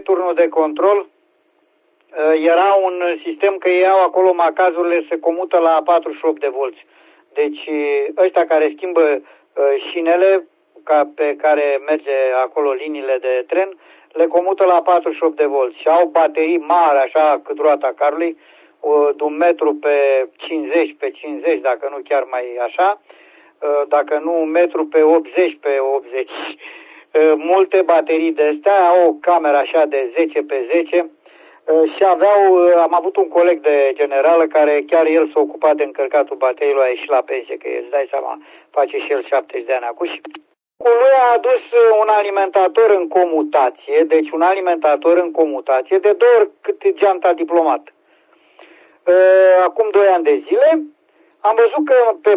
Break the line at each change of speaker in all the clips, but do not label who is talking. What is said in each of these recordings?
turnul de control, era un sistem că iau acolo macazurile, se comută la 48 de volți. Deci ăștia care schimbă șinele pe care merge acolo liniile de tren, le comută la 48 de volți și au baterii mari, așa cât roata carului, de 1 metru pe 50 pe 50, dacă nu chiar mai așa, dacă nu 1 metru pe 80 pe 80. Multe baterii de astea, au o cameră așa de 10 pe 10 și am avut un coleg de generală care chiar el s-a ocupat de încărcatul bateriilor, a ieșit la pensie, că îți dai seama, face și el 70 de ani acum și cu lui a adus un alimentator în comutație, deci un alimentator în comutație de 2 ori cât geanta diplomat. Acum 2 ani de zile am văzut că pe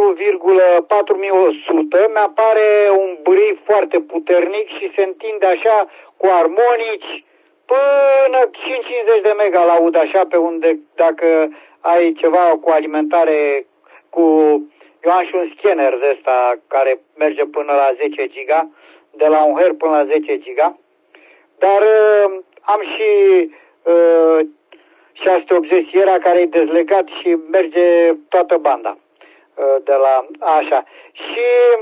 4,4100 mi-apare un bârâi foarte puternic și se întinde așa cu armonici până 550 de mega laud așa pe unde dacă ai ceva cu alimentare cu... Eu am și un scanner de ăsta care merge până la 10 giga, de la 1 Hz până la 10 giga, dar am și 680 Sierra care e dezlegat și merge toată banda de la așa. Și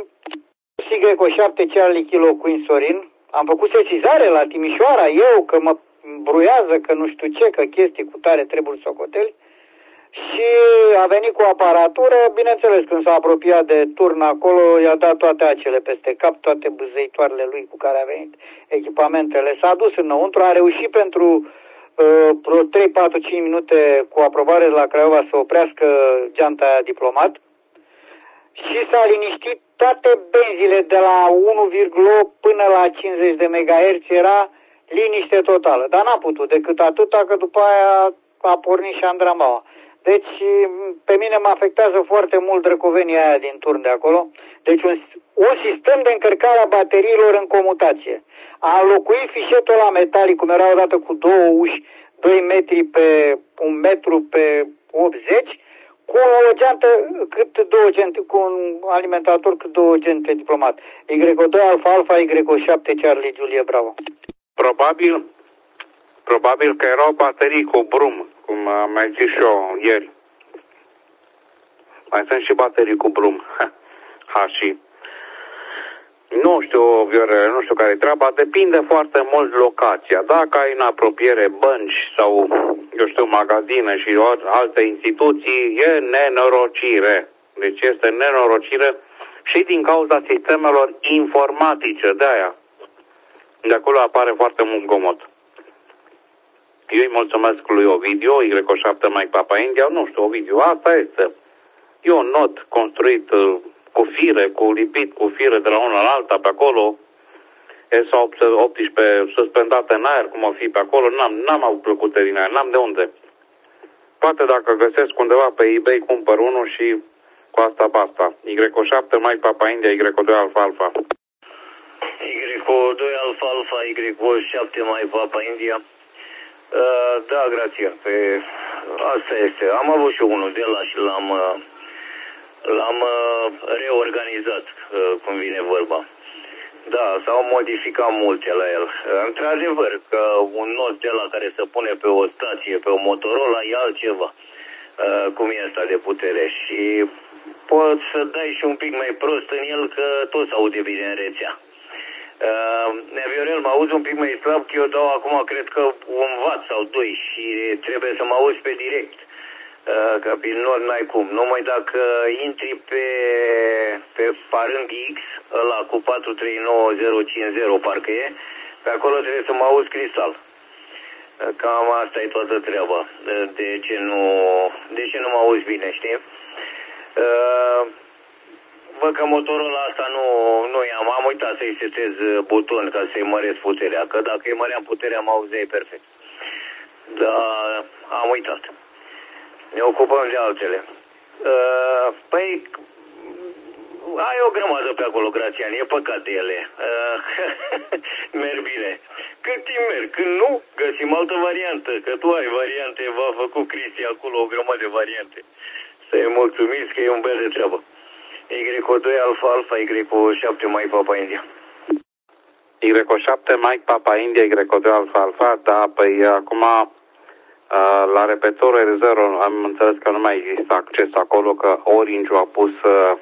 Y7 Charlie Kilo Queen Sorin, am făcut sesizare la Timișoara, eu că mă bruiază, că nu știu ce, că chestii cu tare trebuie socoteli. Și a venit cu aparatură, bineînțeles, când s-a apropiat de turn acolo, i-a dat toate acele peste cap, toate bâzăitoarele lui cu care a venit, echipamentele. S-a dus înăuntru, a reușit pentru vreo 3, 4, 5 minute cu aprobare de la Craiova să oprească geanta aia diplomat și s-a liniștit toate benzile de la 1,8 până la 50 de MHz, era liniște totală. Dar n-a putut decât atâta, că după aia a pornit și Andramaua. Deci pe mine mă afectează foarte mult drăcovenia aia din turn de acolo. Deci un sistem de încărcare a bateriilor în comutație. A înlocuit fișetul ăla metalic, cum era odată cu 2 uși, 2 metri pe 1 metru pe 80, cu o geantă cât 2 gente, cu un alimentator cât 2 gente diplomat. Y2 Alfa Alfa, Y7 Charlie Julie Bravo.
Probabil că erau baterii cu brum, cum am mai zis și eu ieri. Mai sunt și baterii cu brum. Și nu știu, Viorele, nu știu care e treaba, depinde foarte mult locația. Dacă ai în apropiere bănci sau, eu știu, magazine și alte instituții, e nenorocire. Deci este nenorocire și din cauza sistemelor informatice, de aia. De acolo apare foarte mult comod. Eu îi mulțumesc lui Ovidiu, Y7 Mike Papa India, nu știu, Ovidiu, asta este. E un nod construit cu fire, cu lipit, cu fire de la una la alta pe acolo, S18 suspendate în aer, cum o fi pe acolo, n-am avut plăcute din aer, n-am de unde. Poate dacă găsesc undeva pe eBay, cumpăr unul și cu asta basta. Y7 Mike Papa India, Y2 Alfa Alfa.
Y2 Alfa Alfa, Y7 Mike Papa India. Da, grație. Asta este. Am avut și unul de la și l-am reorganizat, cum vine vorba. Da, s-au modificat multe la el. Într-adevăr, că un nod de la care se pune pe o stație, pe o Motorola, e altceva. Cum e asta de putere. Și poți să dai și un pic mai prost în el, că tot se aude bine în rețea. Viorel, mă auzi un pic mai slab, că eu dau acum, cred că 1 watt sau 2 și trebuie să mă auzi pe direct. Că pe nord n-ai cum. Numai dacă intri pe parâng X, ăla cu 439050, parcă e, pe acolo trebuie să mă auzi cristal. Cam asta e toată treaba. De ce nu mă auzi bine, știi? Văd că motorul asta nu am uitat să-i setez buton ca să-i măresc puterea, că dacă îi măream puterea mă auzeai perfect. Dar am uitat. Ne ocupăm de altele. Păi, ai o grămadă pe acolo, Grațian, e păcat de ele. Merg bine. Cât timp merg? Când nu, găsim altă variantă, că tu ai variante, v-a făcut Cristi acolo o grămadă de variante. Să-i mulțumiți că e un bel de treabă. Y2 Alfa Alfa, Y7 Mike Papa India.
Y7, Mike Papa India, Y2 Alfa Alfa, da, păi acum la repetorul R0 am înțeles că nu mai există acces acolo, că Orange a pus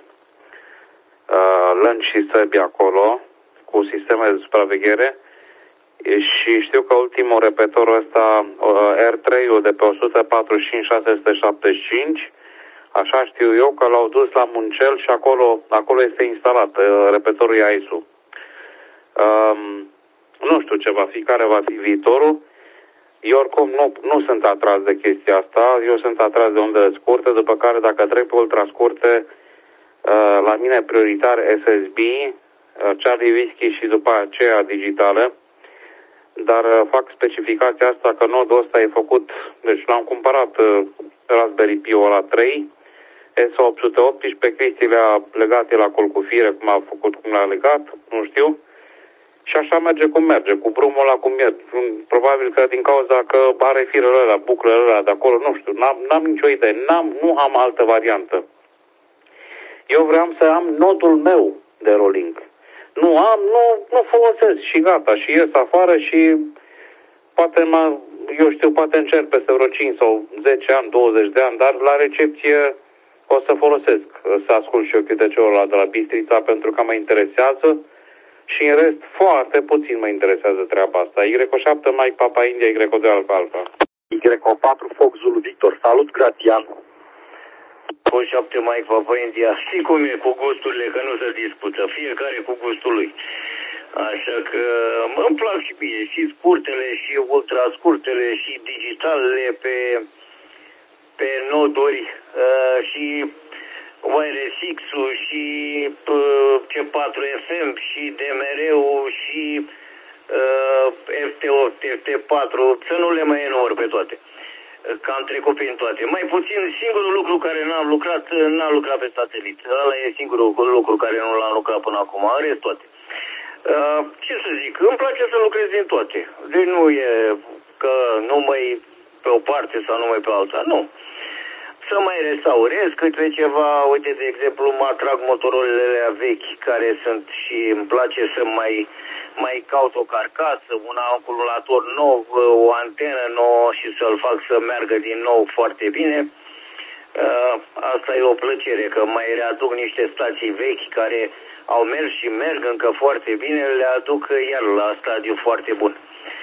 lănci și săbi acolo cu sisteme de supraveghere și știu că ultimul repetorul ăsta, R3-ul de pe 145-675, așa știu eu că l-au dus la Muncel și acolo este instalat repetorul IAIS-ul. Nu știu ce va fi, care va fi viitorul. Eu oricum nu sunt atras de chestia asta, eu sunt atras de undele scurte, după care dacă trec pe ultrascurte, la mine prioritar SSB, Charlie Whiskey și după aceea digitale, dar fac specificația asta că nodul ăsta e făcut, deci l-am cumpărat Raspberry Pi-ul ăla 3, S818, Cristi le-a legat la colcufire, cum a făcut, cum l-a legat, nu știu. Și așa merge cum merge, cu brumul ăla cum merge. Probabil că din cauza că are firele ăla, buclele ăla de acolo, nu știu, n-am nicio idee, nu am altă variantă. Eu vreau să am nodul meu de rolling. Nu folosesc și gata, și ies afară și poate, poate încerc peste vreo 5 sau 10 ani, 20 de ani, dar la recepție o să folosesc, să ascult și eu câte ceva de la Bistrița, pentru că mă interesează. Și în rest, foarte puțin mă interesează treaba asta. Y7, Mike Papa India, Y2 Alfa Alfa.
Y4, Fox Zulu Victor. Salut, Grațian.
7 Mike Papa India. Știi cum e cu gusturile, că nu se dispută. Fiecare cu gustul lui. Așa că îmi plac și mie. Și scurtele, și ultrascurtele, și digitalele pe noduri și YRSX-ul și C4FM și DMR-ul și FT8, FT4, să nu le mai enumăr pe toate, că am trecut prin toate. Mai puțin, singurul lucru care n-am lucrat pe satelit. Ăla e singurul lucru care nu l-am lucrat până acum, în rest toate. Ce să zic, îmi place să lucrez din toate. Deci nu e că numai pe o parte sau numai pe alta, nu. Să mai restaurez câte ceva, uite, de exemplu, mă atrag motorolele vechi care sunt și îmi place să mai caut o carcasă, un acumulator nou, o antenă nouă și să-l fac să meargă din nou foarte bine. Asta e o plăcere, că mai readuc niște stații vechi care au mers și merg încă foarte bine, le aduc iar la stadiu foarte bun.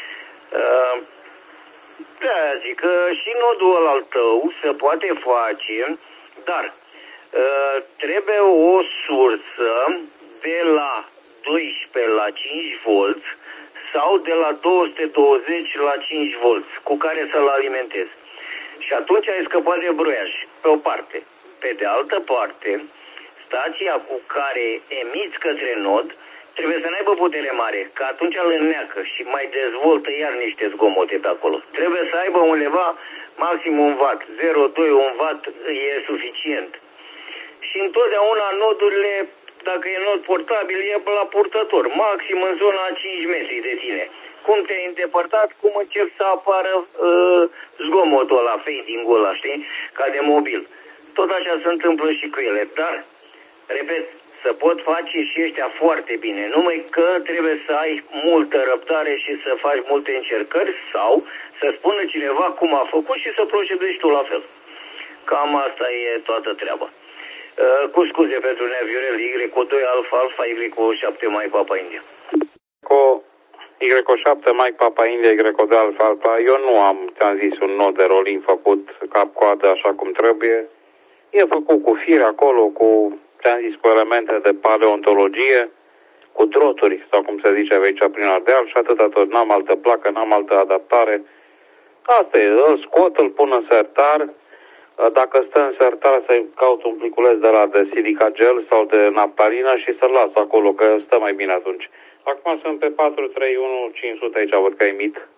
Da, zic că și nodul ăla al tău se poate face, dar trebuie o sursă de la 12 la 5 volți sau de la 220 la 5 volți cu care să-l alimentezi. Și atunci ai scăpat de broiaj, pe o parte. Pe de altă parte, stația cu care emiți către nod trebuie să n-aibă putere mare, că atunci îl înneacă și mai dezvoltă iar niște zgomote pe acolo. Trebuie să aibă undeva maxim 1 W, 0,2, 1 W e suficient. Și întotdeauna nodurile, dacă e nod portabil, e la purtător, maxim în zona 5 metri de tine. Cum te-ai îndepărtat, cum încep să apară zgomotul ăla, fading-ul ăla, știi, ca de mobil. Tot așa se întâmplă și cu ele, dar, repet, să pot face și ăștia foarte bine, numai că trebuie să ai multă răbdare și să faci multe încercări sau să spună cineva cum a făcut și să procedezi tu la fel. Cam asta e toată treaba. Cu scuze pentru neaviurel, Y2 Alfa Alfa, Y7 Mike Papa India.
Cu Y7 Mike Papa India, Y2 Alfa Alfa, eu nu am, ți-am zis, un nod de rolling făcut cap-coadă așa cum trebuie. E făcut cu fir acolo, cu, ți-am zis, cu elemente de paleontologie, cu droturi, sau cum se zice aici prin Ardeal, și atâta tot. N-am altă placă, n-am altă adaptare. Asta e, îl scot, îl pun în sertar. Dacă stă în sertar, să caut un pliculeț de la de silica gel sau de naftalină și să-l las acolo, că stă mai bine atunci. Acum sunt pe 431.500, aici văd că emit,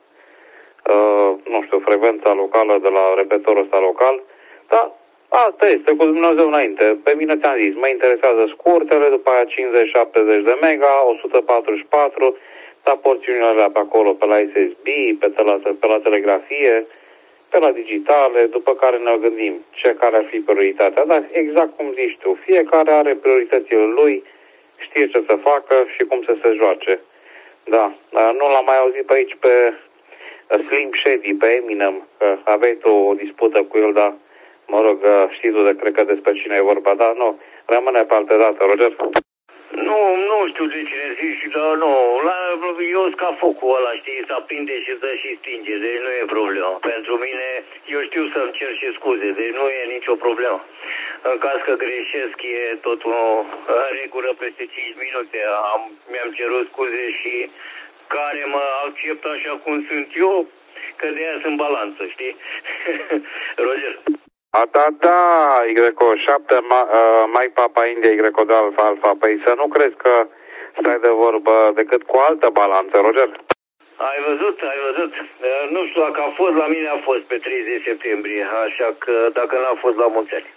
nu știu, frecvența locală de la repetorul ăsta local, dar asta este, cu Dumnezeu înainte. Pe mine ți-am zis, mă interesează scurtele, după aia 50-70 de mega, 144, dar porțiunile alea pe acolo, pe la SSB, pe la telegrafie, pe la digitale, după care ne gândim care ar fi prioritatea. Dar exact cum zici tu, fiecare are prioritățile lui, știe ce să facă și cum să se joace. Da, nu l-am mai auzit pe aici pe Slim Shady, pe Eminem, că aveai tu o dispută cu el, dar mă rog, știi tu cred că despre cine e vorba, dar nu, rămâne pe altă dată, Roger.
Nu știu de cine zici, dar nu, eu sunt ca focul ăla, știi, să aprinde și să și stinge, deci nu e problemă. Pentru mine, eu știu să-mi cer și scuze, deci nu e nicio problemă. În caz că greșesc, e totul în regulă peste 5 minute, mi-am cerut scuze și care mă accept așa cum sunt eu, că de aia sunt balanță, știi? Roger.
Da, Y7, Mike Papa India, Y de Alfa Alfa, păi să nu crezi că stai de vorbă decât cu altă balanță, Roger?
Ai văzut. Nu știu dacă a fost, la mine a fost pe 30 septembrie, așa că dacă n-a fost, la mulți ani.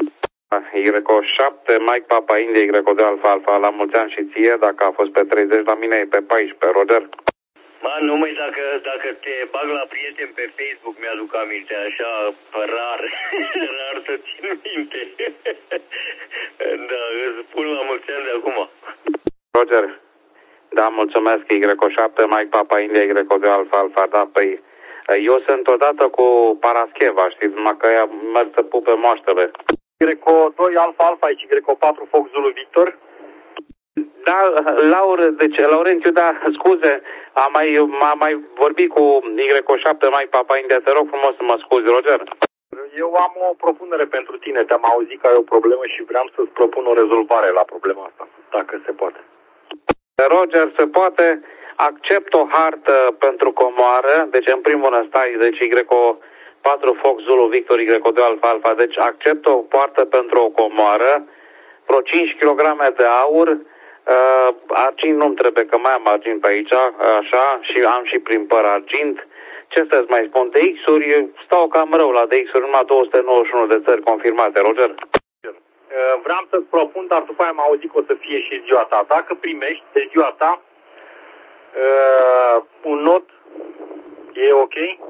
Y7, Mike Papa India, Y de Alfa Alfa, la mulți ani și ție, dacă a fost pe 30, la mine e pe 14, Roger.
Numai dacă te bag la prieten pe Facebook, mi-aduc aminte, așa rar să țin minte. Da, îți spun la mulți ani de acum.
Roger, da, mulțumesc, Y7, Mike Papa India, Y de Alfa Alfa, da, păi eu sunt odată cu Parascheva, știți, numai că ea merg să pupe moaștele.
Y2 Alfa Alfa, aici Y4 Fox Zulu Victor.
Da, Laurențiu, da, scuze, am mai vorbit cu Y7, Mike Papa India, te rog frumos să mă scuzi, Roger.
Eu am o propunere pentru tine, te-am auzit că ai o problemă și vreau să-ți propun o rezolvare la problema asta, dacă se poate.
Roger, se poate, accept o hartă pentru comoară, deci în primul rând stai, deci Y4 Fox Zulu Victor, Y2 Alfa Alfa, deci accept o poartă pentru o comoară, vreo 5 kg de aur, argint nu-mi trebuie, că mai am argint pe aici, așa, și am și prin păr argint. Ce să-ți mai spun, DX-uri, stau cam rău la DX-uri, numai 291 de țări confirmate, Roger.
Vreau să-ți propun, dar după aia am auzit că o să fie și ziua ta. Dacă primești de ziua ta un not, e ok?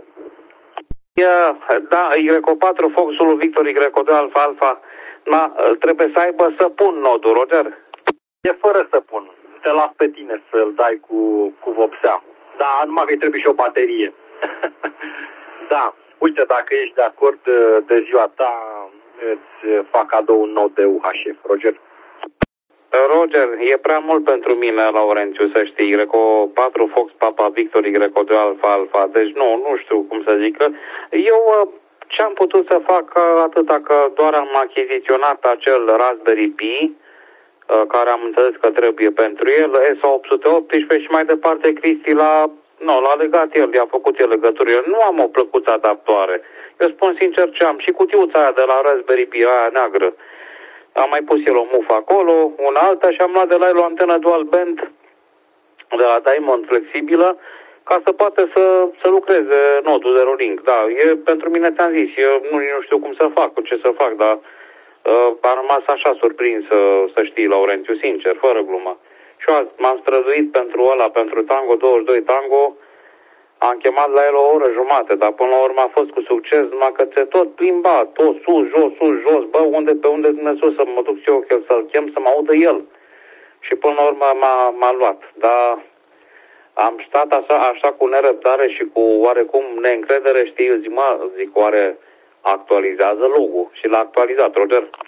Da, Y4 Fox Zulu Victor, Y2 Alfa Alfa, trebuie să aibă să pun nodul, Roger.
E fără să pun. Te las pe tine să-l dai cu vopsea. Da, numai că îi trebuie și o baterie. Da, uite, dacă ești de acord de ziua ta, îți fac cadou un not de UHF, Roger.
Roger, e prea mult pentru mine, Laurențiu, să știi, Y4 Fox Papa Victor, Y2 Alfa Alfa, deci nu știu cum să zic. Eu ce am putut să fac atâta că doar am achiziționat acel Raspberry Pi, care am înțeles că trebuie pentru el, ESA 818 și mai departe Cristi l-a legat el, i-a făcut el legături. Eu nu am o plăcuță adaptoare. Eu spun sincer ce am, și cutiuța aia de la Raspberry Pi, aia neagră. Am mai pus el o mufă acolo, una alta și am luat de la el o antenă dual band de la Diamond flexibilă ca să poată să lucreze nodul Zero Link. Da, pentru mine ți-am zis, eu nu știu cum să fac, ce să fac, dar am rămas așa surprins, să știi, Laurențiu, sincer, fără glumă. Și eu m-am străduit pentru Tango 22 Tango, am chemat la el o oră jumate, dar până la urmă a fost cu succes, numai că ți tot plimba, tot sus, jos, bă, pe unde Dumnezeu să mă duc eu să-l chem, să mă audă el. Și până la urmă m-a luat, dar am stat așa cu nerăbdare și cu oarecum neîncredere, știi, zic, oare actualizează logo? Și l-a actualizat, Roger.